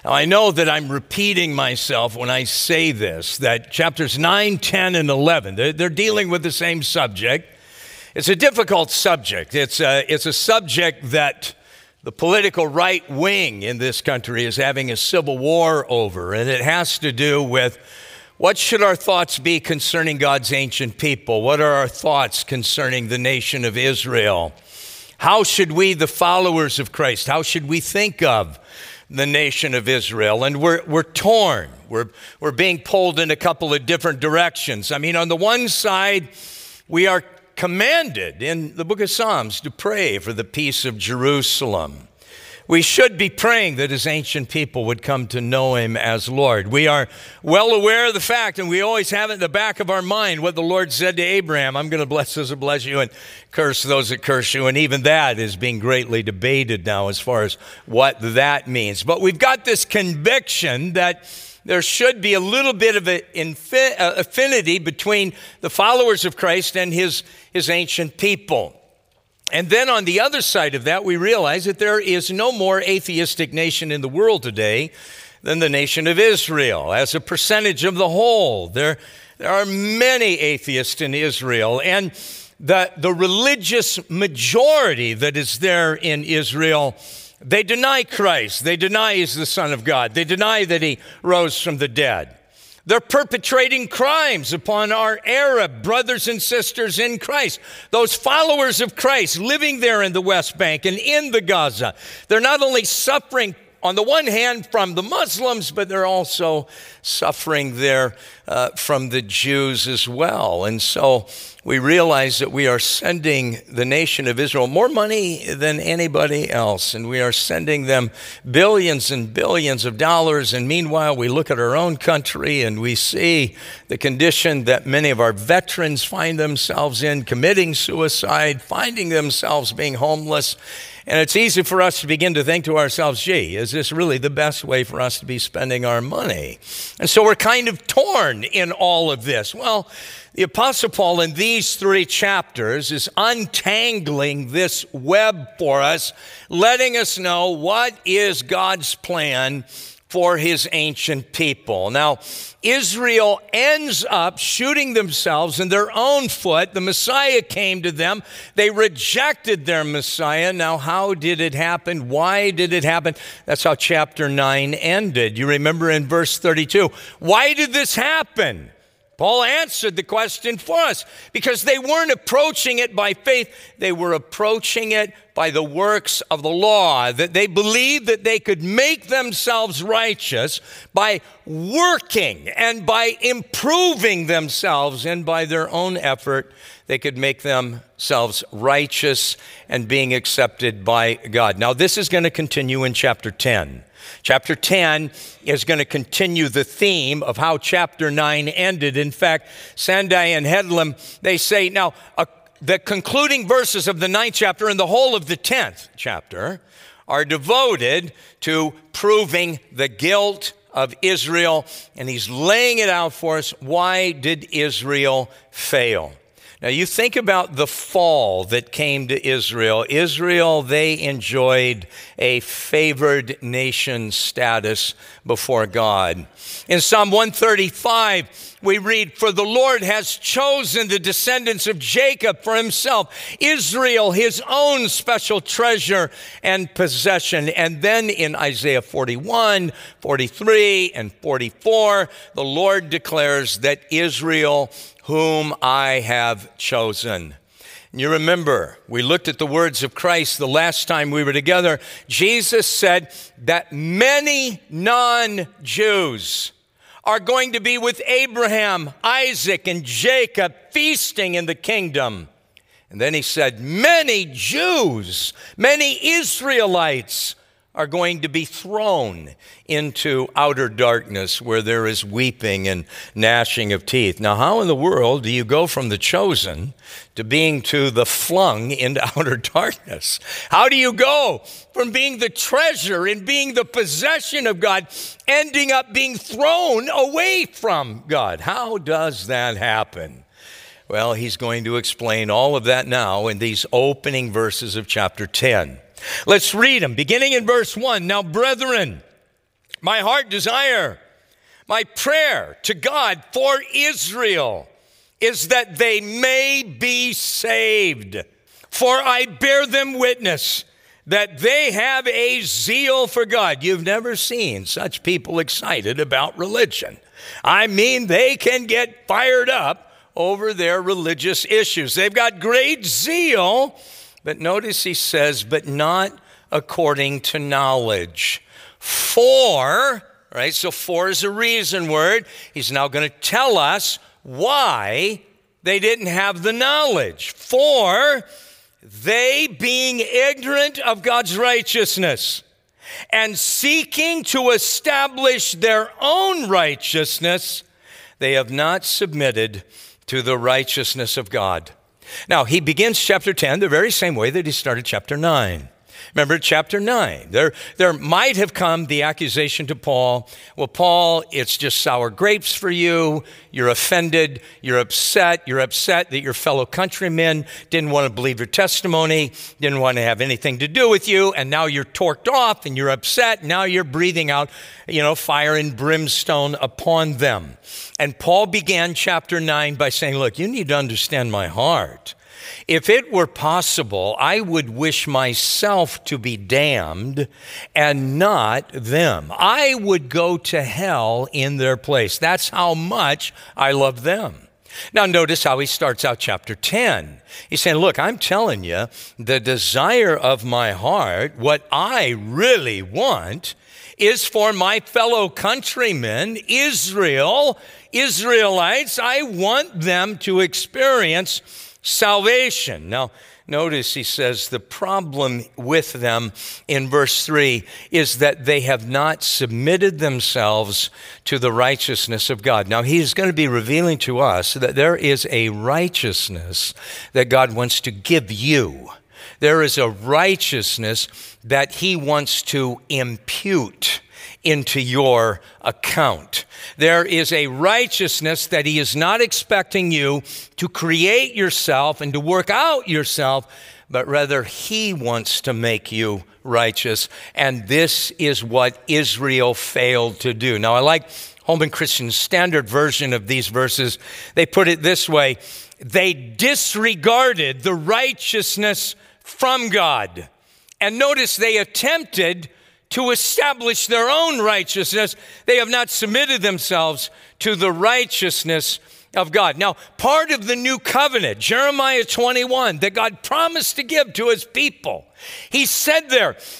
Now, I know that I'm repeating myself when I say this, that chapters 9, 10, and 11, they're dealing with the same subject. It's a difficult subject. It's a subject that the political right wing in this country is having a civil war over, and it has to do with what should our thoughts be concerning God's ancient people? What are our thoughts concerning the nation of Israel? How should we, the followers of Christ, how should we think of the nation of Israel? And we're torn. We're being pulled in a couple of different directions. I mean, on the one side, we are commanded in the book of Psalms to pray for the peace of Jerusalem. We should be praying that his ancient people would come to know him as Lord. We are well aware of the fact, and we always have it in the back of our mind, what the Lord said to Abraham: I'm going to bless those that bless you and curse those that curse you. And even that is being greatly debated now as far as what that means. But we've got this conviction that there should be a little bit of an affinity between the followers of Christ and his ancient people. And then on the other side of that, we realize that there is no more atheistic nation in the world today than the nation of Israel. As a percentage of the whole, there are many atheists in Israel. And the religious majority that is there in Israel, they deny Christ. They deny he's the Son of God. They deny that he rose from the dead. They're perpetrating crimes upon our Arab brothers and sisters in Christ. Those followers of Christ living there in the West Bank and in the Gaza. They're not only suffering on the one hand from the Muslims, but they're also suffering there from the Jews as well. And so we realize that we are sending the nation of Israel more money than anybody else, and we are sending them billions and billions of dollars. And meanwhile, we look at our own country and we see the condition that many of our veterans find themselves in, committing suicide, finding themselves being homeless. And it's easy for us to begin to think to ourselves, gee, is this really the best way for us to be spending our money? And so we're kind of torn in all of this. Well, the Apostle Paul in these 3 chapters is untangling this web for us, letting us know what is God's plan for his ancient people. Now, Israel ends up shooting themselves in their own foot. The Messiah came to them. They rejected their Messiah. Now, how did it happen? Why did it happen? That's how chapter 9 ended. You remember in verse 32. Why did this happen? Paul answered the question for us because they weren't approaching it by faith. They were approaching it by the works of the law, that they believed that they could make themselves righteous by working and by improving themselves, and by their own effort, they could make themselves righteous and being accepted by God. Now, this is going to continue in chapter 10. Chapter 10 is going to continue the theme of how chapter 9 ended. In fact, Sandai and Headlam, they say, now, the concluding verses of the 9th chapter and the whole of the 10th chapter are devoted to proving the guilt of Israel. And he's laying it out for us. Why did Israel fail? Now, you think about the fall that came to Israel. Israel, they enjoyed a favored nation status before God. In Psalm 135, we read, "For the Lord has chosen the descendants of Jacob for himself, Israel, his own special treasure and possession." And then in Isaiah 41, 43, and 44, the Lord declares that Israel, whom I have chosen. And you remember, we looked at the words of Christ the last time we were together. Jesus said that many non-Jews are going to be with Abraham, Isaac, and Jacob feasting in the kingdom. And then he said, many Jews, many Israelites are going to be thrown into outer darkness where there is weeping and gnashing of teeth. Now, how in the world do you go from the chosen to being to the flung into outer darkness? How do you go from being the treasure and being the possession of God, ending up being thrown away from God? How does that happen? Well, he's going to explain all of that now in these opening verses of chapter 10. Let's read them, beginning in verse 1. Now, brethren, My heart desire, my prayer to God for Israel is that they may be saved. For I bear them witness that they have a zeal for God. You've never seen such people excited about religion. I mean, they can get fired up over their religious issues. They've got great zeal, but notice he says, but not according to knowledge. For, right, so for is a reason word. He's now going to tell us why they didn't have the knowledge. For they, being ignorant of God's righteousness and seeking to establish their own righteousness, they have not submitted to the righteousness of God. Now, he begins chapter 10 the very same way that he started chapter 9. Remember chapter 9, there might have come the accusation to Paul, well, Paul, it's just sour grapes for you. You're offended. You're upset that your fellow countrymen didn't want to believe your testimony, didn't want to have anything to do with you, and now you're torqued off and you're upset. Now you're breathing out, fire and brimstone upon them. And Paul began chapter 9 by saying, look, you need to understand my heart. If it were possible, I would wish myself to be damned and not them. I would go to hell in their place. That's how much I love them. Now notice how he starts out chapter 10. He's saying, look, I'm telling you, the desire of my heart, what I really want, is for my fellow countrymen, Israelites. I want them to experience salvation. Now, notice he says the problem with them in verse 3 is that they have not submitted themselves to the righteousness of God. Now, he's going to be revealing to us that there is a righteousness that God wants to give you. There is a righteousness that he wants to impute into your account. There is a righteousness that he is not expecting you to create yourself and to work out yourself, but rather he wants to make you righteous. And this is what Israel failed to do. Now, I like Holman Christian's Standard Version of these verses. They put it this way: they disregarded the righteousness from God. And notice they attempted to establish their own righteousness. They have not submitted themselves to the righteousness of God. Now, part of the new covenant, Jeremiah 21, that God promised to give to his people, he said,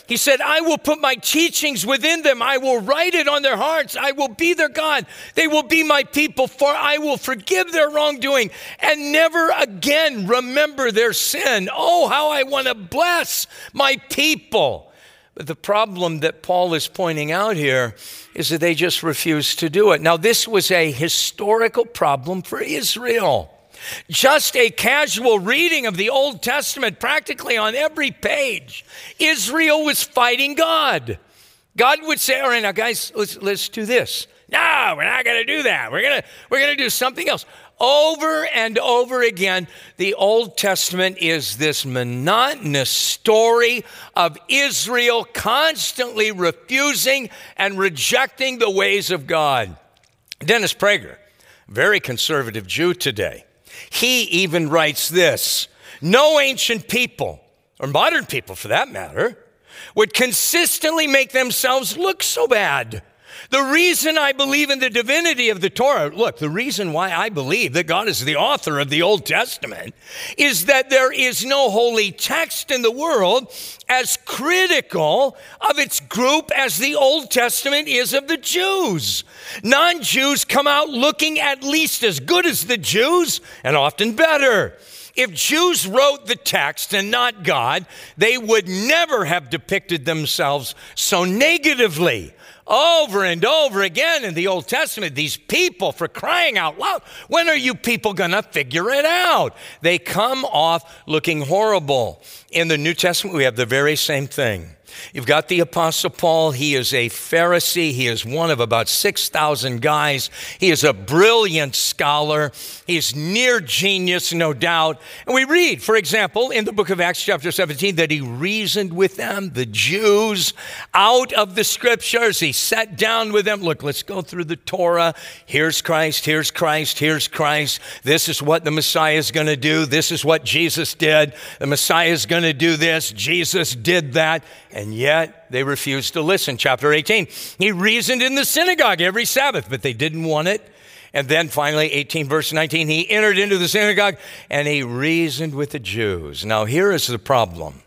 I will put my teachings within them. I will write it on their hearts. I will be their God. They will be my people, for I will forgive their wrongdoing and never again remember their sin. Oh, how I want to bless my people. But the problem that Paul is pointing out here is that they just refuse to do it. Now, this was a historical problem for Israel. Just a casual reading of the Old Testament, practically on every page, Israel was fighting God. God would say, all right, now guys, let's do this. No, we're not going to do that. We're going to do something else. Over and over again, the Old Testament is this monotonous story of Israel constantly refusing and rejecting the ways of God. Dennis Prager, very conservative Jew today, he even writes this: no ancient people, or modern people for that matter, would consistently make themselves look so bad. The reason I believe in the divinity of the Torah, look, the reason why I believe that God is the author of the Old Testament is that there is no holy text in the world as critical of its group as the Old Testament is of the Jews. Non-Jews come out looking at least as good as the Jews, and often better. If Jews wrote the text and not God, they would never have depicted themselves so negatively. Over and over again in the Old Testament, these people, for crying out loud, when are you people going to figure it out? They come off looking horrible. In the New Testament, we have the very same thing. You've got the Apostle Paul. He is a Pharisee. He is one of about 6,000 guys. He is a brilliant scholar. He's near genius, no doubt. And we read, for example, in the book of Acts chapter 17, that he reasoned with them, the Jews, out of the scriptures. He sat down with them. Look, let's go through the Torah. Here's Christ, here's Christ, here's Christ. This is what the Messiah is going to do. This is what Jesus did. The Messiah is going to do this. Jesus did that. And yet they refused to listen. Chapter 18, he reasoned in the synagogue every Sabbath, but they didn't want it. And then finally, 18 verse 19, he entered into the synagogue and he reasoned with the Jews. Now here is the problem.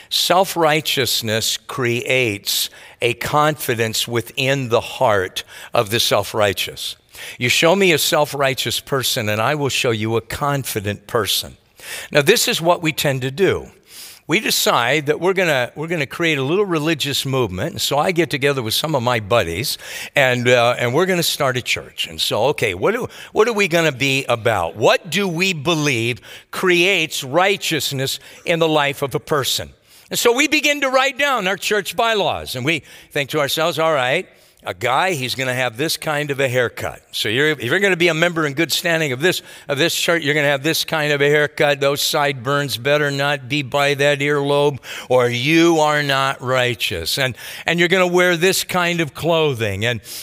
Self-righteousness creates a confidence within the heart of the self-righteous. You show me a self-righteous person and I will show you a confident person. Now this is what we tend to do. We decide that we're gonna create a little religious movement. And so I get together with some of my buddies, and we're gonna start a church. And so, okay, what are we gonna be about? What do we believe creates righteousness in the life of a person? And so we begin to write down our church bylaws, and we think to ourselves, all right, a guy, he's going to have this kind of a haircut. So if you're going to be a member in good standing of this church, you're going to have this kind of a haircut. Those sideburns better not be by that earlobe, or you are not righteous. And you're going to wear this kind of clothing.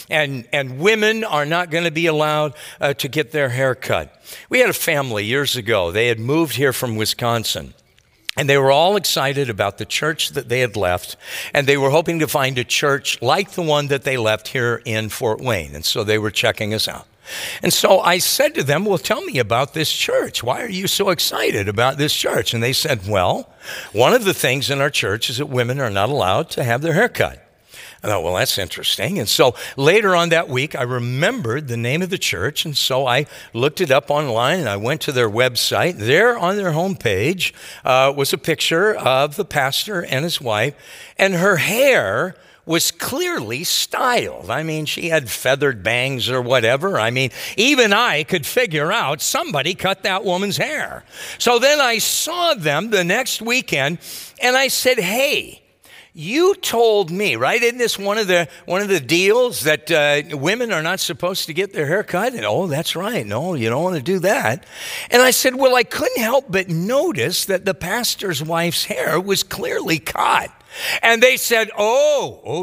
And women are not going to be allowed to get their hair cut. We had a family years ago. They had moved here from Wisconsin. And they were all excited about the church that they had left, and they were hoping to find a church like the one that they left here in Fort Wayne. And so they were checking us out. And so I said to them, well, tell me about this church. Why are you so excited about this church? And they said, well, one of the things in our church is that women are not allowed to have their hair cut. I thought, well, that's interesting. And so later on that week, I remembered the name of the church. And so I looked it up online and I went to their website. There on their homepage was a picture of the pastor and his wife. And her hair was clearly styled. I mean, she had feathered bangs or whatever. I mean, even I could figure out somebody cut that woman's hair. So then I saw them the next weekend and I said, hey, you told me, right? Isn't this one of the deals that women are not supposed to get their hair cut? And, oh, that's right. No, you don't want to do that. And I said, well, I couldn't help but notice that the pastor's wife's hair was clearly cut. And they said, oh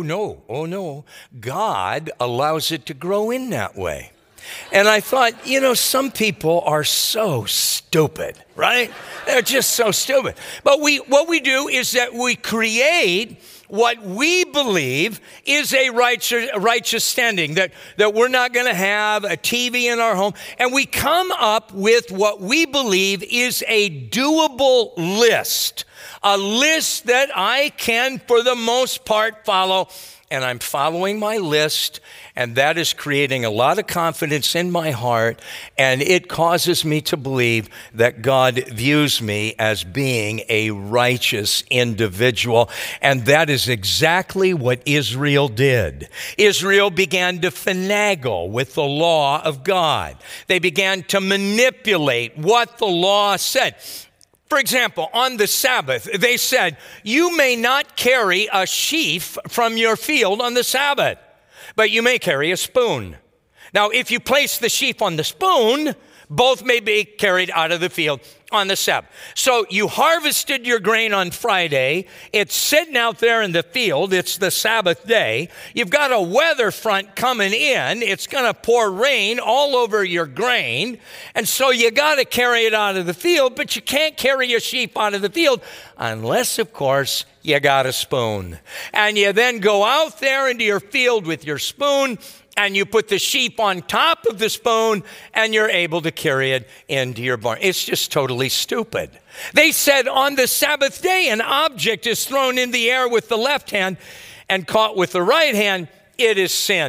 no. God allows it to grow in that way. And I thought, some people are so stupid, right? They're just so stupid. But what we do is that we create what we believe is a righteous standing, that we're not going to have a TV in our home. And we come up with what we believe is a doable list, a list that I can, for the most part, follow. And I'm following my list, and that is creating a lot of confidence in my heart, and it causes me to believe that God views me as being a righteous individual, and that is exactly what Israel did. Israel began to finagle with the law of God. They began to manipulate what the law said. For example, on the Sabbath, they said, you may not carry a sheaf from your field on the Sabbath, but you may carry a spoon. Now, if you place the sheaf on the spoon, both may be carried out of the field on the Sabbath. So you harvested your grain on Friday. It's sitting out there in the field. It's the Sabbath day. You've got a weather front coming in. It's going to pour rain all over your grain. And so you got to carry it out of the field, but you can't carry your sheep out of the field unless, of course, you got a spoon. And you then go out there into your field with your spoon, and you put the sheep on top of the spoon, and you're able to carry it into your barn. It's just totally stupid. They said on the Sabbath day, an object is thrown in the air with the left hand and caught with the right hand. It is sin.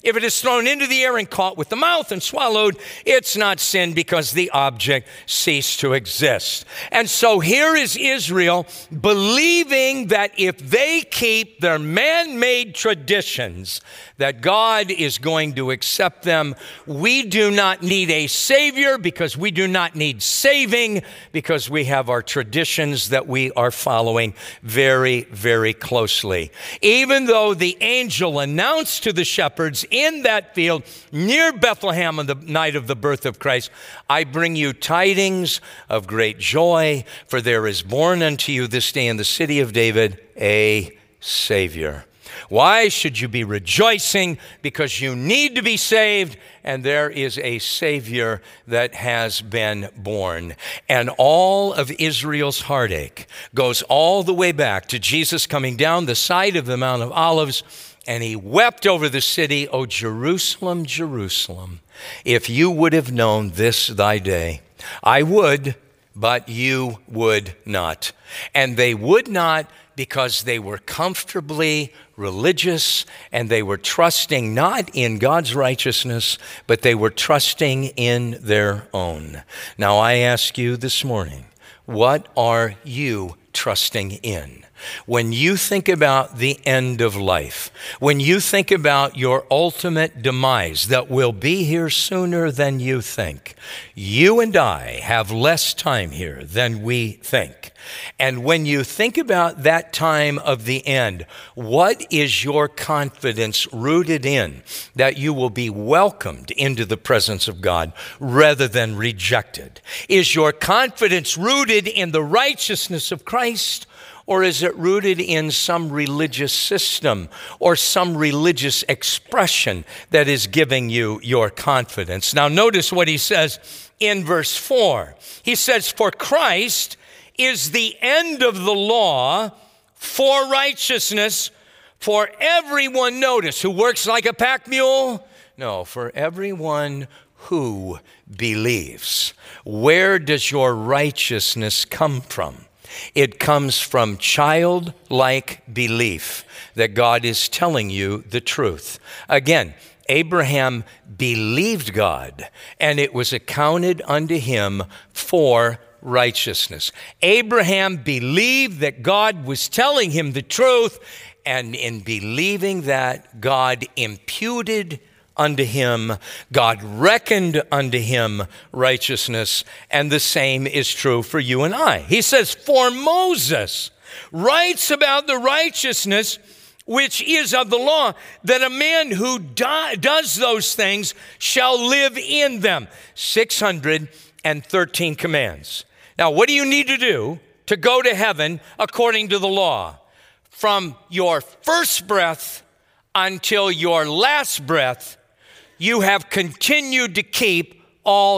If it is thrown into the air and caught with the mouth and swallowed, it's not sin because the object ceased to exist. And so here is Israel believing that if they keep their man-made traditions, that God is going to accept them. We do not need a Savior because we do not need saving, because we have our traditions that we are following very, very closely. Even though the angel announced to the shepherds in that field near Bethlehem on the night of the birth of Christ, I bring you tidings of great joy, for there is born unto you this day in the city of David a Savior. Why should you be rejoicing? Because you need to be saved, and there is a Savior that has been born. And all of Israel's heartache goes all the way back to Jesus coming down the side of the Mount of Olives, and he wept over the city, "O Jerusalem, Jerusalem, if you would have known this thy day. I would, but you would not." And they would not because they were comfortably religious, and they were trusting not in God's righteousness, but they were trusting in their own. Now I ask you this morning, what are you trusting in? When you think about the end of life, when you think about your ultimate demise that will be here sooner than you think, you and I have less time here than we think. And when you think about that time of the end, what is your confidence rooted in? That you will be welcomed into the presence of God rather than rejected? Is your confidence rooted in the righteousness of Christ? Or is it rooted in some religious system or some religious expression that is giving you your confidence? Now notice what he says in verse 4. He says, "For Christ is the end of the law for righteousness for everyone," notice, "who works like a pack mule?" No, for everyone who believes. Where does your righteousness come from? It comes from childlike belief that God is telling you the truth. Again, Abraham believed God, and it was accounted unto him for righteousness. Abraham believed that God was telling him the truth, and in believing that, God imputed unto him, God reckoned unto him righteousness, and the same is true for you and I. He says, "For Moses writes about the righteousness which is of the law, that a man who does those things shall live in them." 613 commands. Now, what do you need to do to go to heaven according to the law? From your first breath until your last breath, you have continued to keep all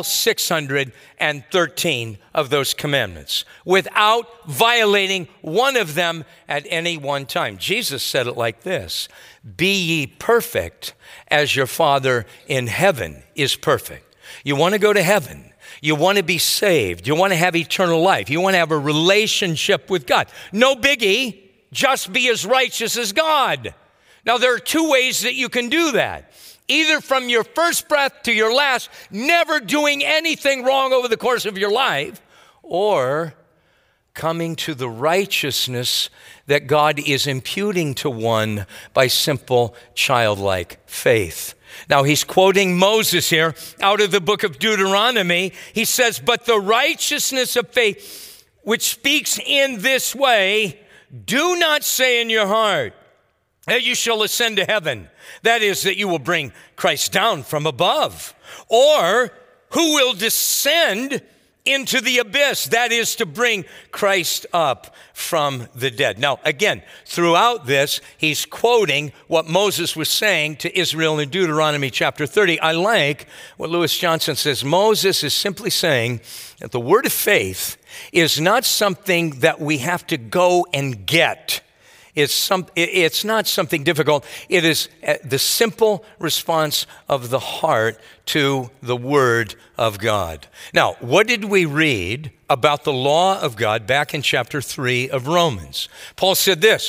613 of those commandments without violating one of them at any one time. Jesus said it like this: "Be ye perfect as your Father in heaven is perfect." You want to go to heaven. You want to be saved. You want to have eternal life. You want to have a relationship with God. No biggie. Just be as righteous as God. Now, there are two ways that you can do that. Either from your first breath to your last, never doing anything wrong over the course of your life, or coming to the righteousness that God is imputing to one by simple childlike faith. Now, he's quoting Moses here out of the book of Deuteronomy. He says, "But the righteousness of faith, which speaks in this way, do not say in your heart that you shall ascend to heaven. That is, that you will bring Christ down from above. Or who will descend into the abyss? That is, to bring Christ up from the dead." Now, again, throughout this, he's quoting what Moses was saying to Israel in Deuteronomy chapter 30. I like what Lewis Johnson says. Moses is simply saying that the word of faith is not something that we have to go and get. It's not something difficult. It is the simple response of the heart to the Word of God. Now, what did we read about the law of God back in chapter 3 of Romans? Paul said this: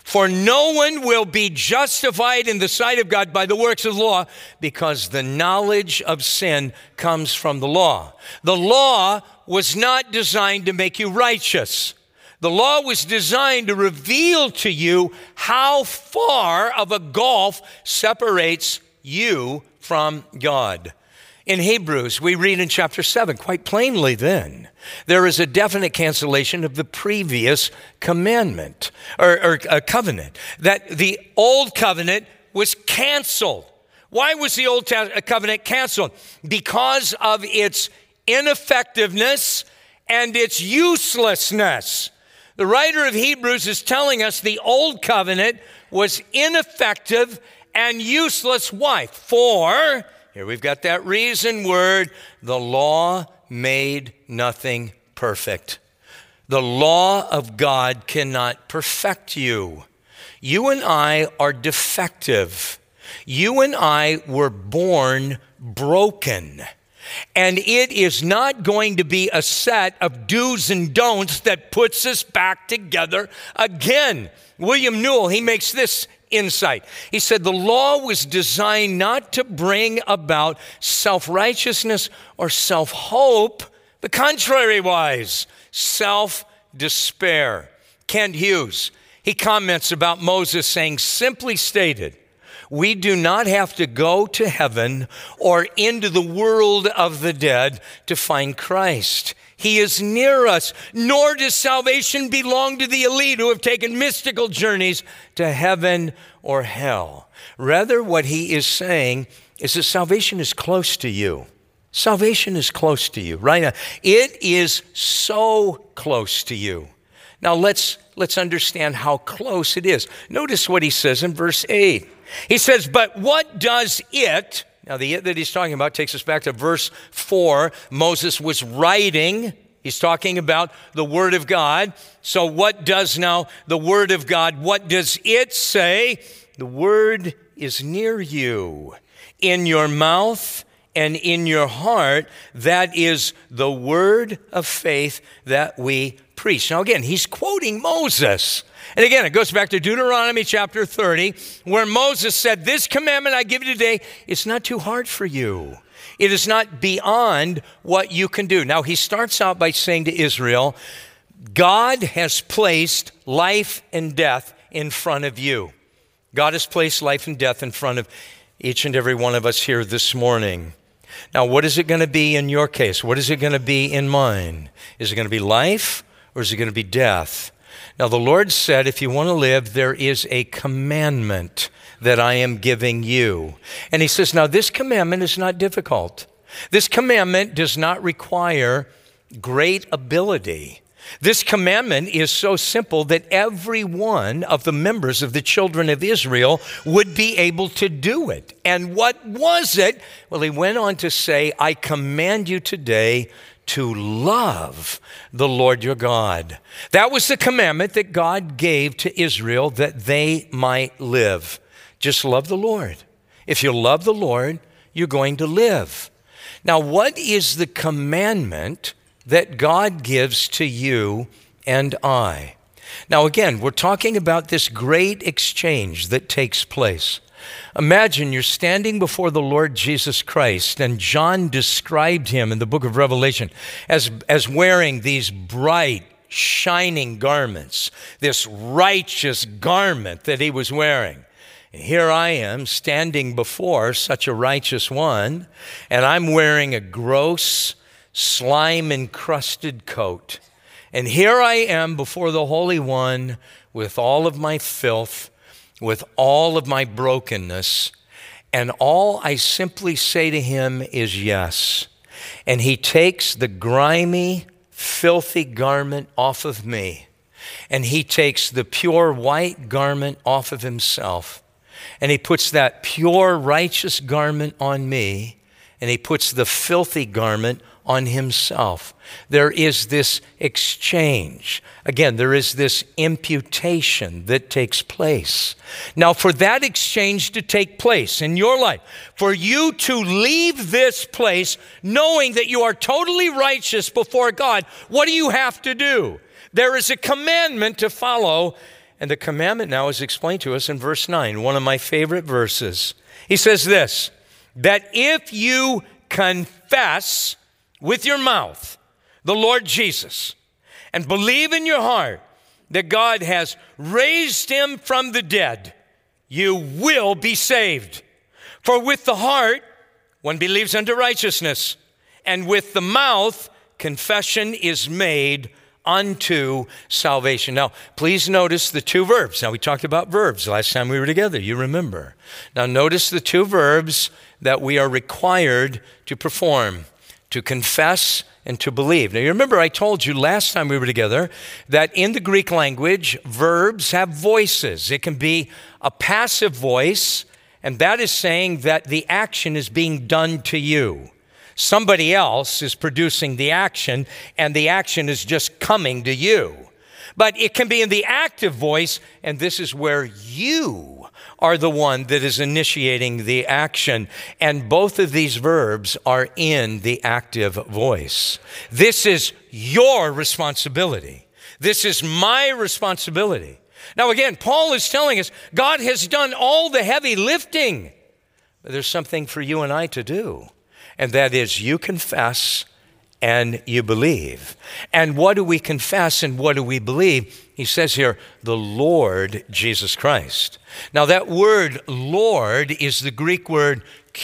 For no one will be justified in the sight of God by the works of the law, because the knowledge of sin comes from the law. The law was not designed to make you righteous. The law was designed to reveal to you how far of a gulf separates you from God. In Hebrews, we read in chapter 7 quite plainly then, there is a definite cancellation of the previous commandment or covenant, that the old covenant was canceled. Why was the old covenant canceled? Because of its ineffectiveness and its uselessness. The writer of Hebrews is telling us the old covenant was ineffective and useless. Why? For, here we've got that reason word, the law made nothing perfect. The law of God cannot perfect you. You and I are defective. You and I were born broken. And it is not going to be a set of do's and don'ts that puts us back together again. William Newell, he makes this insight. He said, the law was designed not to bring about self-righteousness or self-hope, the contrary wise, self-despair. Kent Hughes, he comments about Moses saying, simply stated, we do not have to go to heaven or into the world of the dead to find Christ. He is near us, nor does salvation belong to the elite who have taken mystical journeys to heaven or hell. Rather, what he is saying is that salvation is close to you. Salvation is close to you right now. It is so close to you. Now let's understand how close it is. Notice what he says in verse 8. He says, but what does it, now the it that he's talking about takes us back to verse 4. Moses was writing. He's talking about the Word of God. So what does now the Word of God, what does it say? The Word is near you, in your mouth and in your heart. That is the word of faith that we preach. Now again, he's quoting Moses. And again, it goes back to Deuteronomy chapter 30, where Moses said, this commandment I give you today is not too hard for you. It is not beyond what you can do. Now, he starts out by saying to Israel, God has placed life and death in front of you. God has placed life and death in front of each and every one of us here this morning. Now, what is it going to be in your case? What is it going to be in mine? Is it going to be life or is it going to be death? Now, the Lord said, if you want to live, there is a commandment that I am giving you. And he says, now this commandment is not difficult. This commandment does not require great ability. This commandment is so simple that every one of the members of the children of Israel would be able to do it. And what was it? Well, he went on to say, I command you today to love the Lord your God. That was the commandment that God gave to Israel that they might live. Just love the Lord. If you love the Lord, you're going to live. Now, what is the commandment that God gives to you and I? Now, again, we're talking about this great exchange that takes place. Imagine you're standing before the Lord Jesus Christ, and John described him in the book of Revelation as wearing these bright, shining garments, this righteous garment that he was wearing. And here I am standing before such a righteous one, and I'm wearing a gross, slime-encrusted coat. And here I am before the Holy One with all of my filth, with all of my brokenness, and all I simply say to him is yes. And he takes the grimy, filthy garment off of me, and he takes the pure white garment off of himself, and he puts that pure, righteous garment on me, and he puts the filthy garment on himself. There is this exchange. Again, there is this imputation that takes place. Now, for that exchange to take place in your life, for you to leave this place knowing that you are totally righteous before God, what do you have to do? There is a commandment to follow, And the commandment now is explained to us in verse 9, one of my favorite verses. He says this, that if you confess with your mouth the Lord Jesus and believe in your heart that God has raised him from the dead, you will be saved. For with the heart one believes unto righteousness, and with the mouth confession is made unto salvation. Now, please notice the two verbs. Now, we talked about verbs last time we were together, you remember. Now, notice the two verbs that we are required to perform, to confess and to believe. Now, you remember I told you last time we were together that in the Greek language, verbs have voices. It can be a passive voice, and that is saying that the action is being done to you. Somebody else is producing the action, and the action is just coming to you. But it can be in the active voice, and this is where you are the one that is initiating the action. And both of these verbs are in the active voice. This is your responsibility. This is my responsibility. Now again, Paul is telling us God has done all the heavy lifting. But there's something for you and I to do. And that is you confess and you believe. And what do we confess and what do we believe? He says here, the Lord Jesus Christ. Now that word Lord is the Greek word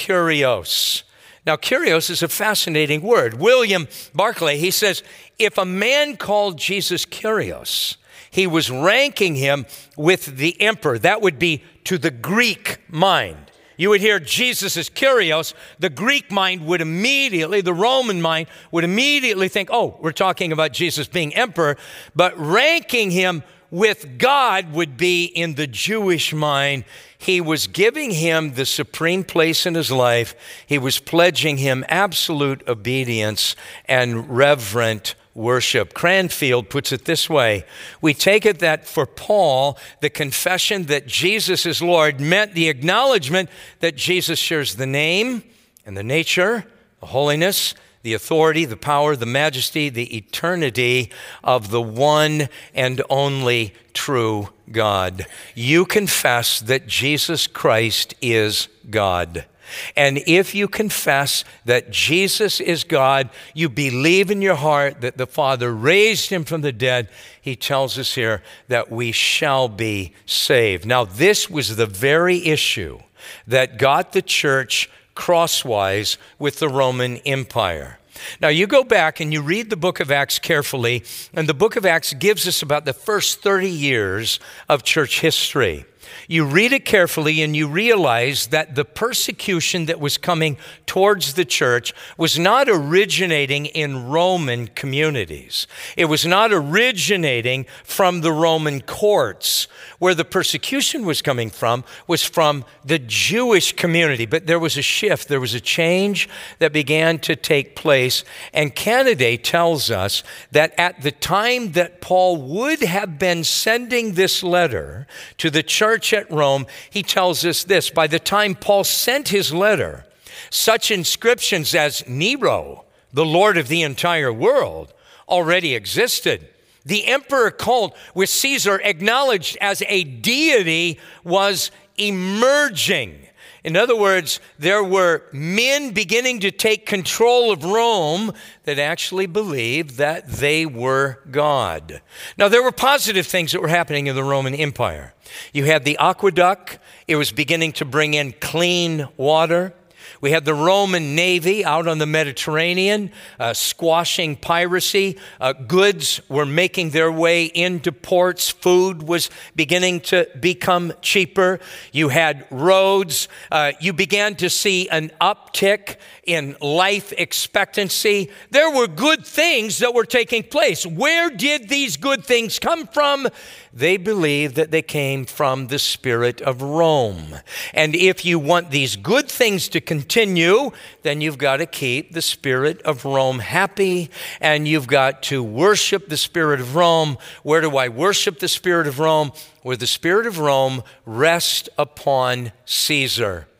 kurios. Now kurios is a fascinating word. William Barclay, he says, if a man called Jesus kurios, he was ranking him with the emperor. That would be to the Greek mind. You would hear Jesus is kurios, the Greek mind would immediately, the Roman mind would immediately think, oh, we're talking about Jesus being emperor, but ranking him with God would be in the Jewish mind. He was giving him the supreme place in his life. He was pledging him absolute obedience and reverent worship. Cranfield puts it this way. We take it that for Paul, the confession that Jesus is Lord meant the acknowledgement that Jesus shares the name and the nature, the holiness, the authority, the power, the majesty, the eternity of the one and only true God. You confess that Jesus Christ is God. And if you confess that Jesus is God, you believe in your heart that the Father raised him from the dead, he tells us here that we shall be saved. Now, this was the very issue that got the church crosswise with the Roman Empire. Now, you go back and you read the book of Acts carefully, and the book of Acts gives us about the first 30 years of church history. You read it carefully and you realize that the persecution that was coming towards the church was not originating in Roman communities. It was not originating from the Roman courts. Where the persecution was coming from was from the Jewish community. But there was a shift, there was a change that began to take place. And Canaday tells us that at the time that Paul would have been sending this letter to the church at Rome, he tells us this: by the time Paul sent his letter, such inscriptions as Nero, the Lord of the entire world, already existed. The emperor cult, with Caesar acknowledged as a deity, was emerging. In other words, there were men beginning to take control of Rome that actually believed that they were God. Now, there were positive things that were happening in the Roman Empire. You had the aqueduct. It was beginning to bring in clean water. We had the Roman Navy out on the Mediterranean, squashing piracy. Goods were making their way into ports. Food was beginning to become cheaper. You had roads. You began to see an uptick in life expectancy. There were good things that were taking place. Where did these good things come from? They believed that they came from the spirit of Rome. And if you want these good things to continue, then you've got to keep the spirit of Rome happy, and you've got to worship the spirit of Rome. Where do I worship the spirit of Rome? Where the spirit of Rome rests upon Caesar.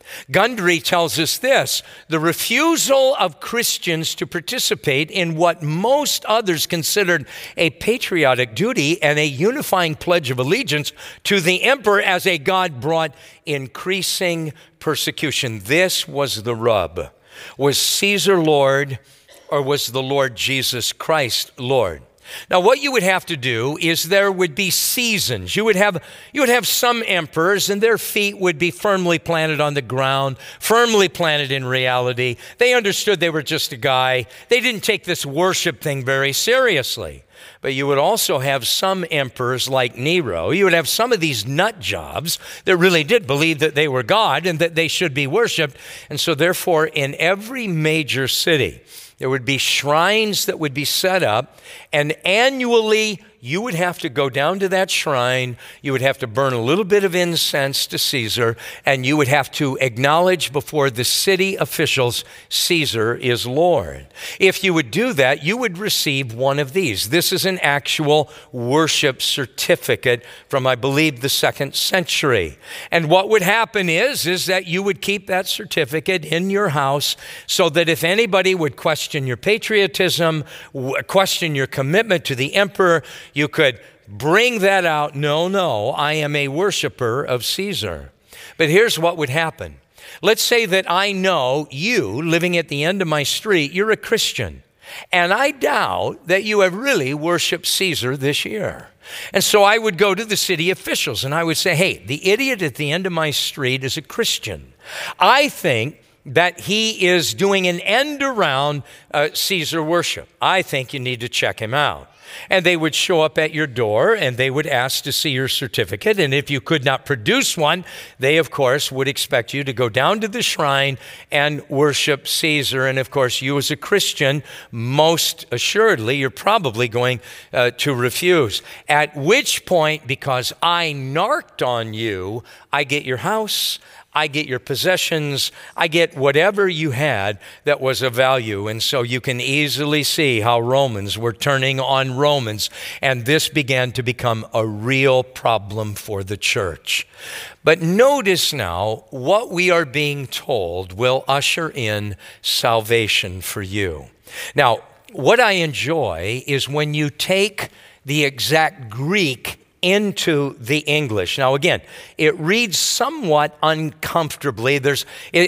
Gundry tells us this: the refusal of Christians to participate in what most others considered a patriotic duty and a unifying pledge of allegiance to the emperor as a god brought increasing persecution. This was the rub. Was Caesar Lord, or was the Lord Jesus Christ Lord? Now, what you would have to do is there would be seasons. You would have some emperors, and their feet would be firmly planted on the ground, firmly planted in reality. They understood they were just a guy. They didn't take this worship thing very seriously. But you would also have some emperors like Nero. You would have some of these nut jobs that really did believe that they were God and that they should be worshiped. And so therefore, in every major city, there would be shrines that would be set up, and annually you would have to go down to that shrine, you would have to burn a little bit of incense to Caesar, and you would have to acknowledge before the city officials, Caesar is Lord. If you would do that, you would receive one of these. This is an actual worship certificate from, I believe, the 2nd century. And what would happen is that you would keep that certificate in your house so that if anybody would question your patriotism, question your commitment to the emperor, you could bring that out. No, I am a worshiper of Caesar. But here's what would happen. Let's say that I know you, living at the end of my street, you're a Christian, and I doubt that you have really worshiped Caesar this year. And so I would go to the city officials and I would say, hey, the idiot at the end of my street is a Christian. I think that he is doing an end around Caesar worship. I think you need to check him out. And they would show up at your door and they would ask to see your certificate. And if you could not produce one, they, of course, would expect you to go down to the shrine and worship Caesar. And, of course, you as a Christian, most assuredly, you're probably going to refuse. At which point, because I narked on you, I get your house, I get your possessions, I get whatever you had that was of value. And so you can easily see how Romans were turning on Romans, and this began to become a real problem for the church. But notice now, what we are being told will usher in salvation for you. Now, what I enjoy is when you take the exact Greek into the English. Now, again, it reads somewhat uncomfortably. There's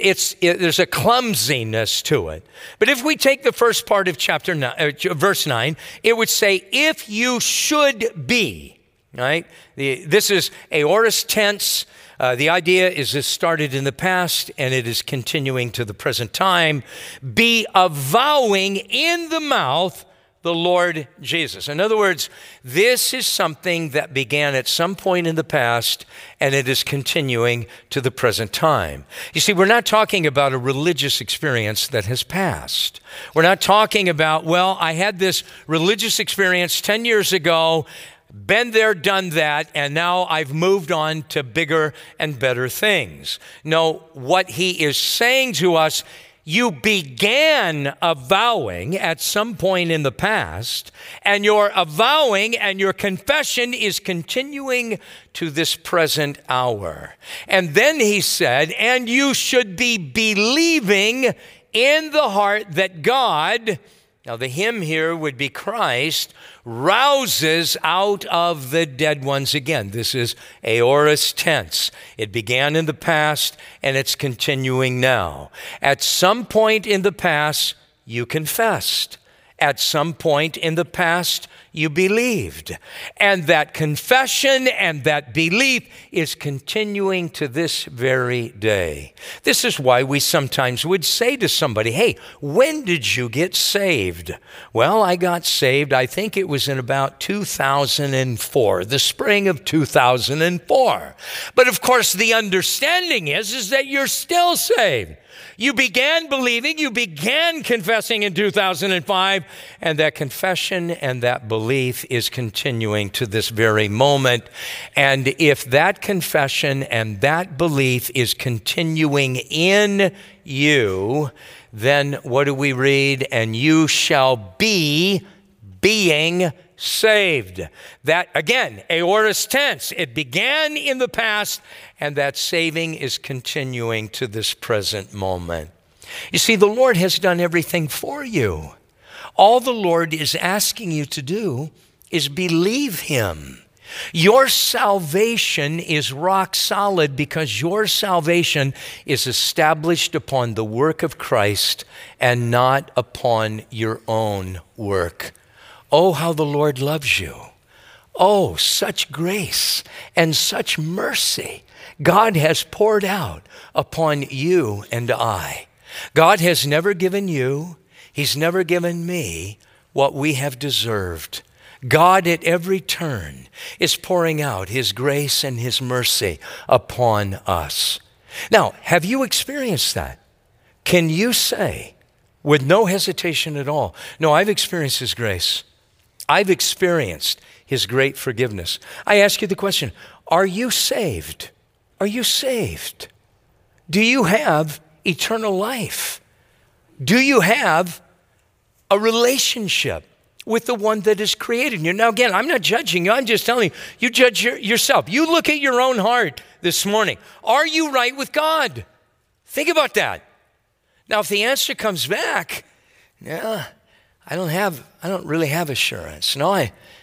a clumsiness to it. But if we take the first part of verse 9, it would say, if you should be, right? This is aorist tense. The idea is this started in the past and it is continuing to the present time. Be avowing in the mouth the Lord Jesus. In other words, this is something that began at some point in the past and it is continuing to the present time. You see, we're not talking about a religious experience that has passed. We're not talking about, well, I had this religious experience 10 years ago, been there, done that, and now I've moved on to bigger and better things. No, what he is saying to us, you began avowing at some point in the past, and your avowing and your confession is continuing to this present hour. And then he said, and you should be believing in the heart that God, now the him here would be Christ, rouses out of the dead ones again. This is aorist tense. It began in the past and it's continuing now. At some point in the past, you confessed. At some point in the past, you believed. And that confession and that belief is continuing to this very day. This is why we sometimes would say to somebody, hey, when did you get saved? Well, I got saved, I think it was in about 2004, the spring of 2004. But of course, the understanding is that you're still saved. You began believing, you began confessing in 2005, and that confession and that belief is continuing to this very moment. And if that confession and that belief is continuing in you, then what do we read? And you shall be being saved. That, again, aorist tense. It began in the past, and that saving is continuing to this present moment. You see, the Lord has done everything for you. All the Lord is asking you to do is believe him. Your salvation is rock solid because your salvation is established upon the work of Christ and not upon your own work. Oh, how the Lord loves you. Oh, such grace and such mercy God has poured out upon you and I. God has never given you, he's never given me what we have deserved. God at every turn is pouring out his grace and his mercy upon us. Now, have you experienced that? Can you say with no hesitation at all, no, I've experienced his grace. I've experienced his great forgiveness. I ask you the question, are you saved? Are you saved? Do you have eternal life? Do you have a relationship with the one that has created you? Now again, I'm not judging you, I'm just telling you, you judge yourself. You look at your own heart this morning. Are you right with God? Think about that. Now if the answer comes back, yeah, I don't really have assurance. No,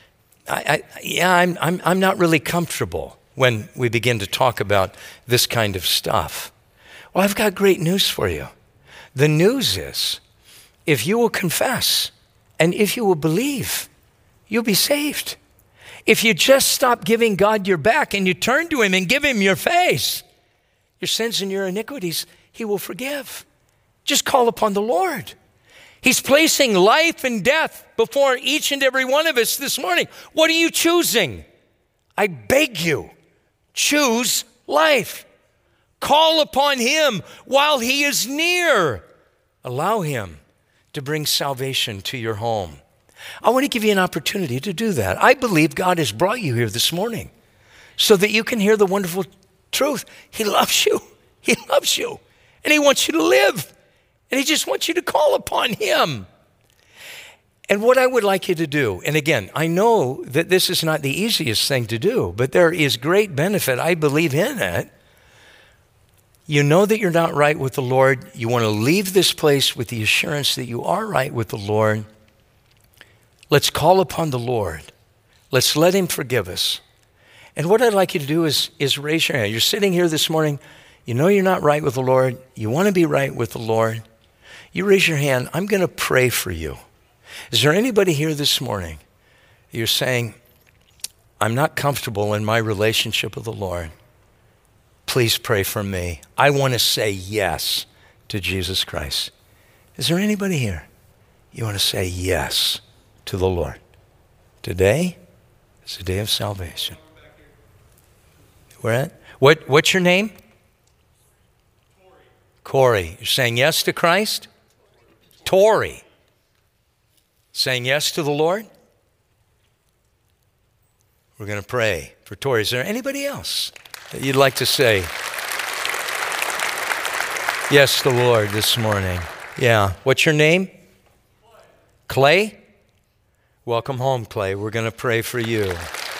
I'm not really comfortable when we begin to talk about this kind of stuff. Well, I've got great news for you. The news is, if you will confess and if you will believe, you'll be saved. If you just stop giving God your back and you turn to him and give him your face, your sins and your iniquities, he will forgive. Just call upon the Lord. He's placing life and death before each and every one of us this morning. What are you choosing? I beg you, choose life. Call upon him while he is near. Allow him to bring salvation to your home. I want to give you an opportunity to do that. I believe God has brought you here this morning so that you can hear the wonderful truth. He loves you. He loves you. And he wants you to live. And he just wants you to call upon him. And what I would like you to do, and again, I know that this is not the easiest thing to do, but there is great benefit, I believe, in it. You know that you're not right with the Lord. You want to leave this place with the assurance that you are right with the Lord. Let's call upon the Lord. Let's let him forgive us. And what I'd like you to do is raise your hand. You're sitting here this morning. You know you're not right with the Lord. You want to be right with the Lord. You raise your hand. I'm going to pray for you. Is there anybody here this morning? You're saying, I'm not comfortable in my relationship with the Lord. Please pray for me. I want to say yes to Jesus Christ. Is there anybody here? You want to say yes to the Lord? Today is the day of salvation. Where at? What's your name? Corey. You're saying yes to Christ? Tori. Saying yes to the Lord? We're going to pray for Tori. Is there anybody else that you'd like to say yes to the Lord this morning? Yeah. What's your name? Clay? Welcome home, Clay. We're going to pray for you.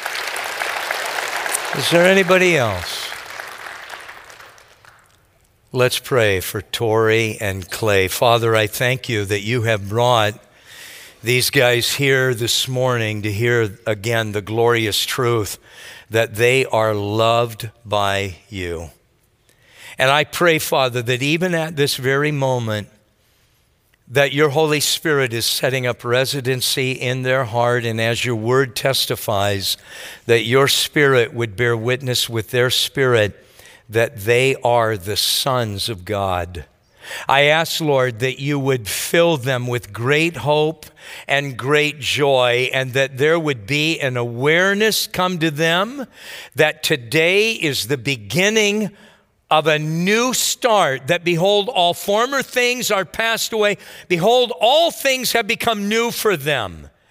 Is there anybody else? Let's pray for Tori and Clay. Father, I thank you that you have brought these guys here this morning to hear again the glorious truth that they are loved by you. And I pray, Father, that even at this very moment, that your Holy Spirit is setting up residency in their heart, and as your word testifies, that your Spirit would bear witness with their spirit that they are the sons of God. I ask, Lord, that you would fill them with great hope and great joy, and that there would be an awareness come to them that today is the beginning of a new start, that behold, all former things are passed away. Behold, all things have become new for them.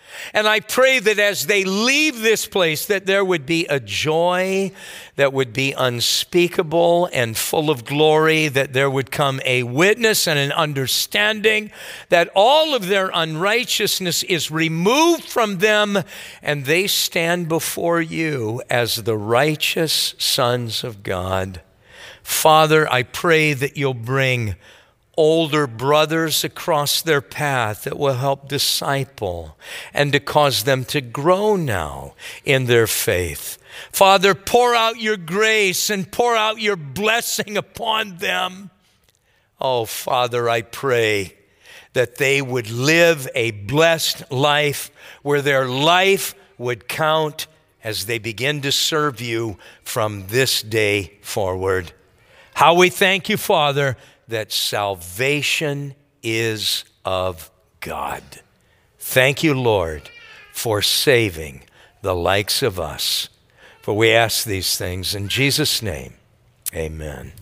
And I pray that as they leave this place, that there would be a joy that would be unspeakable and full of glory, that there would come a witness and an understanding that all of their unrighteousness is removed from them, and they stand before you as the righteous sons of God. Father, I pray that you'll bring older brothers across their path that will help disciple and to cause them to grow now in their faith. Father, pour out your grace and pour out your blessing upon them. Oh, Father, I pray that they would live a blessed life where their life would count as they begin to serve you from this day forward. How we thank you, Father, that salvation is of God. Thank you, Lord, for saving the likes of us. For we ask these things in Jesus' name, amen.